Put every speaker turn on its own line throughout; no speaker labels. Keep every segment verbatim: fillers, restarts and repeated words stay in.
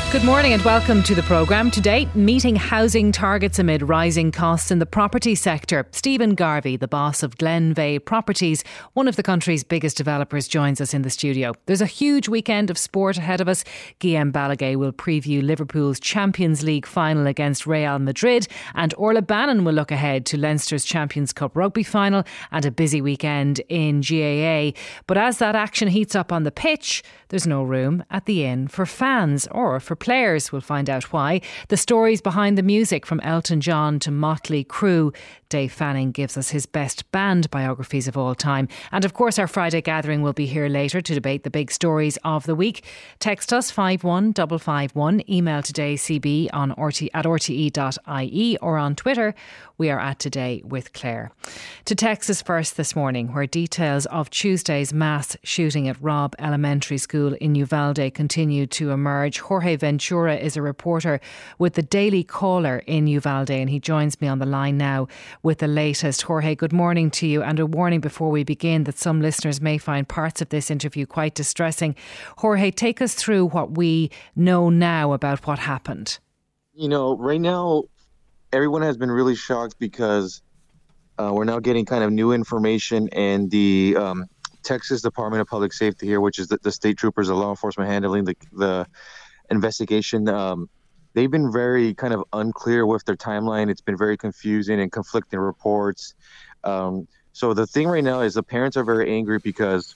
Good morning and welcome to the programme. Today, meeting housing targets amid rising costs in the property sector. Stephen Garvey, the boss of Glenveagh Properties, one of the country's biggest developers, joins us in the studio. There's a huge weekend of sport ahead of us. Guillaume Balaguer will preview Liverpool's Champions League final against Real Madrid, and Orla Bannon will look ahead to Leinster's Champions Cup rugby final and a busy weekend in G A A. But as that action heats up on the pitch, there's no room at the inn for fans or for players. We'll find out why. The stories behind the music, from Elton John to Motley Crue. Dave Fanning gives us his best band biographies of all time. And of course, our Friday gathering will be here later to debate the big stories of the week. Text us five one five five one. Email today C B on R T, at r t e dot I E, or on Twitter we are at Today with Claire. To Texas first this morning, where details of Tuesday's mass shooting at Robb Elementary School in Uvalde continue to emerge. Jorge Ventura is a reporter with the Daily Caller in Uvalde, and he joins me on the line now with the latest. Jorge, good morning to you, and a warning before we begin that some listeners may find parts of this interview quite distressing. Jorge, take us through what we know now about what happened.
You know, right now, everyone has been really shocked because uh, we're now getting kind of new information, and the um, Texas Department of Public Safety here, which is the, the state troopers, the law enforcement handling the, the investigation, um, they've been very kind of unclear with their timeline. It's been very confusing and conflicting reports. Um, so the thing right now is the parents are very angry because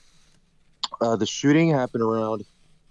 uh, the shooting happened around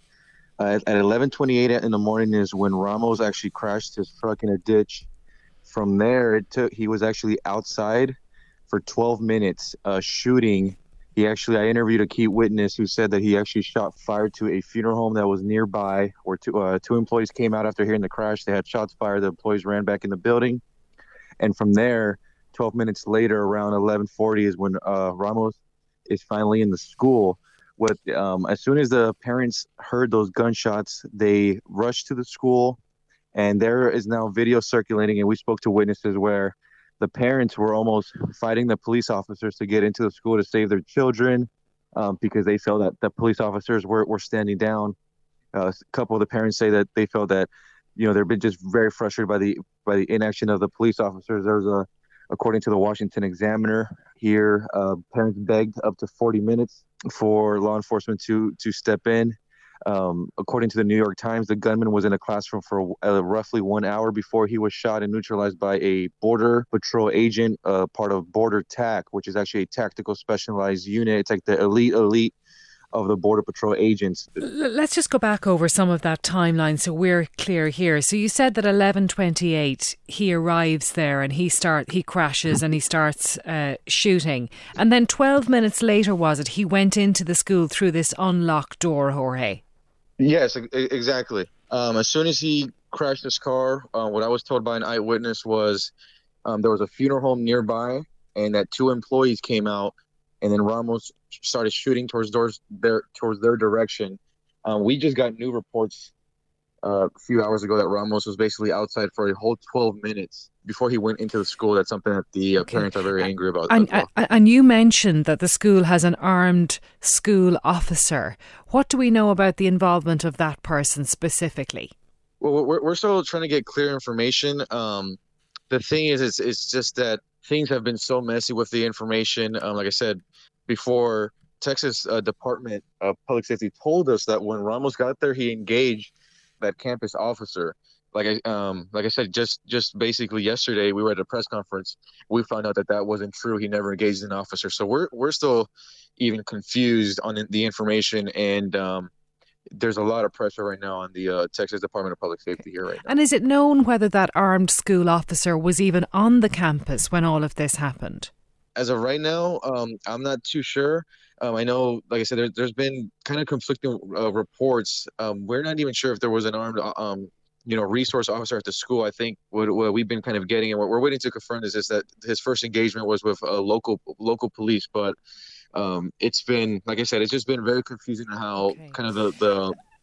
uh, at eleven twenty-eight in the morning is when Ramos actually crashed his truck in a ditch. From there, it took he was actually outside for twelve minutes uh, shooting. He actually, I interviewed a key witness who said that he actually shot fire to a funeral home that was nearby, where two, uh, two employees came out after hearing the crash. They had shots fired. The employees ran back in the building. And from there, twelve minutes later, around eleven forty is when uh, Ramos is finally in the school. What, um, as soon as the parents heard those gunshots, they rushed to the school, and there is now video circulating, and we spoke to witnesses where the parents were almost fighting the police officers to get into the school to save their children um, because they felt that the police officers were, were standing down. Uh, a couple of the parents say that they felt that, you know, they've been just very frustrated by the by the inaction of the police officers. There's a, according to the Washington Examiner here, uh, parents begged up to forty minutes for law enforcement to to step in. Um, according to the New York Times, the gunman was in a classroom for uh, roughly one hour before he was shot and neutralized by a Border Patrol agent, uh, part of Border T A C, which is actually a tactical specialized unit. It's like the elite elite of the Border Patrol agents.
Let's just go back over some of that timeline so we're clear here. So you said that eleven twenty-eight he arrives there and he start he crashes and he starts uh, shooting, and then twelve minutes later, was it, he went into the school through this unlocked door, Jorge?
Yes, exactly. Um, as soon as he crashed his car, uh, what I was told by an eyewitness was um, there was a funeral home nearby, and that two employees came out, and then Ramos started shooting towards doors their towards their direction. Um, we just got new reports uh, a few hours ago that Ramos was basically outside for a whole twelve minutes before he went into the school. That's something that the uh, okay. parents are very angry about.
And,
well.
and you mentioned that the school has an armed school officer. What do we know about the involvement of that person specifically?
Well, we're we're still trying to get clear information. Um, the thing is, it's it's just that things have been so messy with the information. Um, like I said before, Texas uh, Department of Public Safety told us that when Ramos got there, he engaged that campus officer. Like I um like I said, just just basically yesterday, we were at a press conference. We found out that that wasn't true. He never engaged an officer. So we're we're still even confused on the information, and um, there's a lot of pressure right now on the uh, Texas Department of Public Safety here right now.
And is it known whether that armed school officer was even on the campus when all of this happened?
As of right now, um, I'm not too sure. Um, I know, like I said, there, there's been kind of conflicting uh, reports. Um, we're not even sure if there was an armed, um, you know, resource officer at the school. I think what, what we've been kind of getting, and what we're waiting to confirm, is, is that his first engagement was with uh, local local police. But um, it's been, like I said, it's just been very confusing how okay. kind of the, the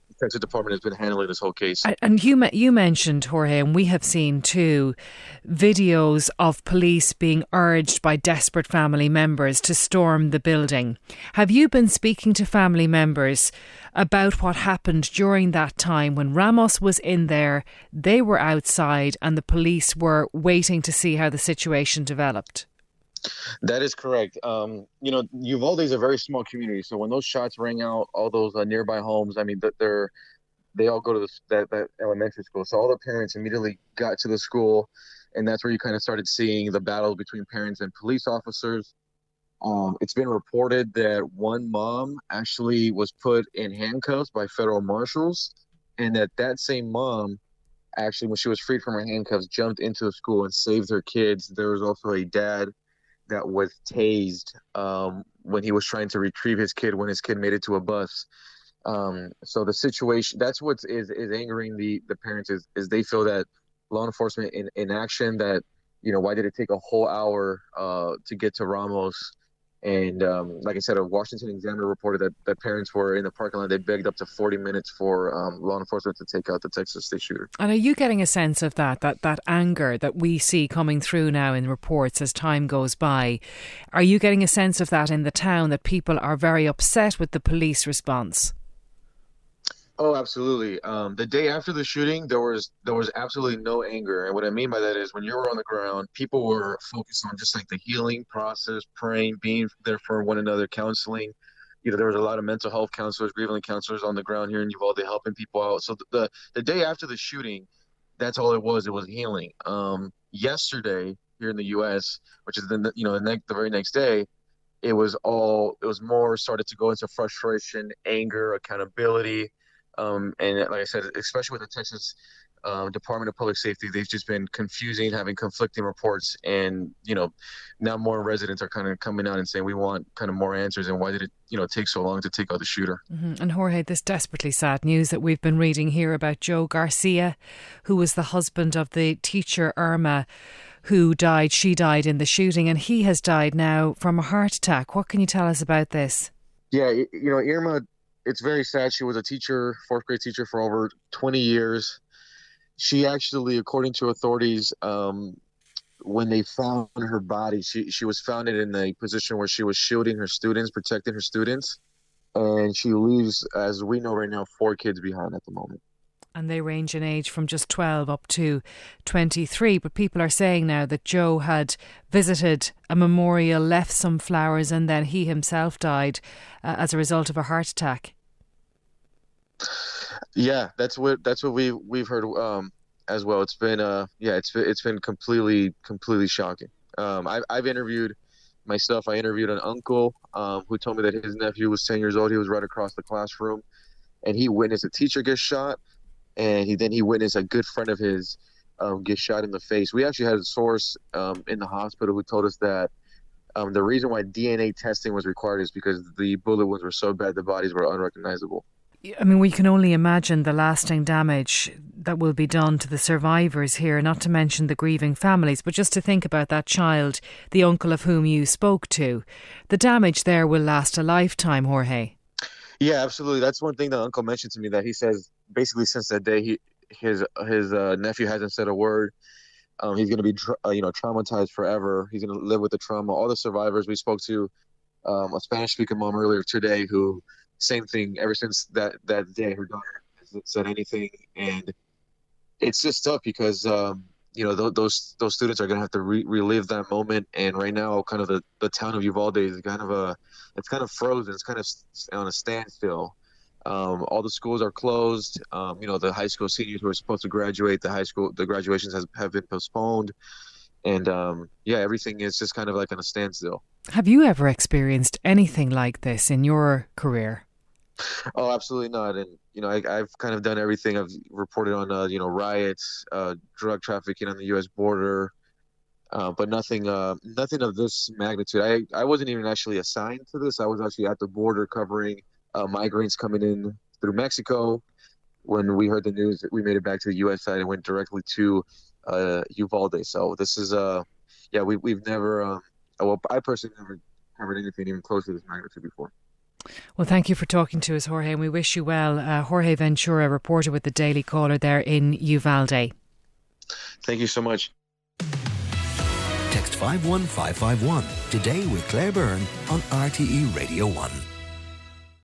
the Texas Department has been handling this whole case.
And you you mentioned, Jorge, and we have seen too, videos of police being urged by desperate family members to storm the building. Have you been speaking to family members about what happened during that time when Ramos was in there, they were outside, and the police were waiting to see how the situation developed?
That is correct. Um, you know, Uvalde is a very small community, so when those shots rang out, all those uh, nearby homes, I mean, they're they all go to the, that, that elementary school. So all the parents immediately got to the school, and that's where you kind of started seeing the battle between parents and police officers. Um, it's been reported that one mom actually was put in handcuffs by federal marshals, and that that same mom actually, when she was freed from her handcuffs, jumped into the school and saved her kids. There was also a dad that was tased um, when he was trying to retrieve his kid when his kid made it to a bus. Um, so the situation, that's what is, is angering the, the parents is, is they feel that law enforcement in, in action, that, you know, why did it take a whole hour uh, to get to Ramos? And um, like I said, a Washington Examiner reported that, that parents were in the parking lot. They begged up to forty minutes for um, law enforcement to take out the Texas State Shooter.
And are you getting a sense of that, that, that anger that we see coming through now in reports as time goes by? Are you getting a sense of that in the town, that people are very upset with the police response?
Oh, absolutely. Um, the day after the shooting, there was there was absolutely no anger. And what I mean by that is when you were on the ground, people were focused on just like the healing process, praying, being there for one another, counseling. You know, there was a lot of mental health counselors, grieving counselors on the ground here in Uvalde helping people out. So the the day after the shooting, that's all it was. It was healing. Um, yesterday here in the U S, which is the you know the next the very next day, it was all it was more started to go into frustration, anger, accountability. Um, and like I said, especially with the Texas uh, Department of Public Safety, they've just been confusing, having conflicting reports. And, you know, now more residents are kind of coming out and saying, we want kind of more answers. And why did it, you know, take so long to take out the shooter?
Mm-hmm. And Jorge, this desperately sad news that we've been reading here about Joe Garcia, who was the husband of the teacher Irma, who died. She died in the shooting, and he has died now from a heart attack. What can you tell us about this?
Yeah, you know, Irma, it's very sad. She was a teacher, fourth grade teacher for over twenty years. She actually, according to authorities, um, when they found her body, she, she was found in a position where she was shielding her students, protecting her students. And she leaves, as we know right now, four kids behind at the moment.
And they range in age from just twelve up to twenty-three. But people are saying now that Joe had visited a memorial, left some flowers, and then he himself died uh, as a result of a heart attack.
Yeah, that's what that's what we we've heard um, as well. It's been uh yeah, it's it's been completely completely shocking. Um, I've I've interviewed myself. I interviewed an uncle um, who told me that his nephew was ten years old. He was right across the classroom, and he witnessed a teacher get shot, and he then he witnessed a good friend of his um, get shot in the face. We actually had a source um, in the hospital who told us that um, the reason why D N A testing was required is because the bullet wounds were so bad the bodies were unrecognizable.
I mean, we can only imagine the lasting damage that will be done to the survivors here, not to mention the grieving families, but just to think about that child, the uncle of whom you spoke to. The damage there will last a lifetime, Jorge.
Yeah, absolutely. That's one thing that uncle mentioned to me, that he says basically since that day, he his his uh, nephew hasn't said a word. Um, he's going to be tra- uh, you know traumatized forever. He's going to live with the trauma. All the survivors we spoke to, um, a Spanish-speaking mom earlier today who. Same thing ever since that, that day. Her daughter hasn't said anything, and it's just tough because um, you know th- those those students are gonna have to re- relive that moment. And right now, kind of the, the town of Uvalde is kind of a it's kind of frozen. It's kind of on a standstill. Um, all the schools are closed. Um, you know, the high school seniors who are supposed to graduate, the high school the graduations has have been postponed, and um, yeah, everything is just kind of like on a standstill.
Have you ever experienced anything like this in your career?
Oh, absolutely not. And, you know, I, I've kind of done everything. I've reported on, uh, you know, riots, uh, drug trafficking on the U S border, uh, but nothing, uh, nothing of this magnitude. I, I wasn't even actually assigned to this. I was actually at the border covering uh, migrants coming in through Mexico. When we heard the news, we made it back to the U S side and went directly to uh, Uvalde. So this is, uh, yeah, we, we've never, um, well, I personally never covered anything even close to this magnitude before.
Well, thank you for talking to us, Jorge, and we wish you well. Uh, Jorge Ventura, reporter with the Daily Caller there in Uvalde.
Thank you so much.
Text five one five five one today with Claire Byrne on R T E Radio one.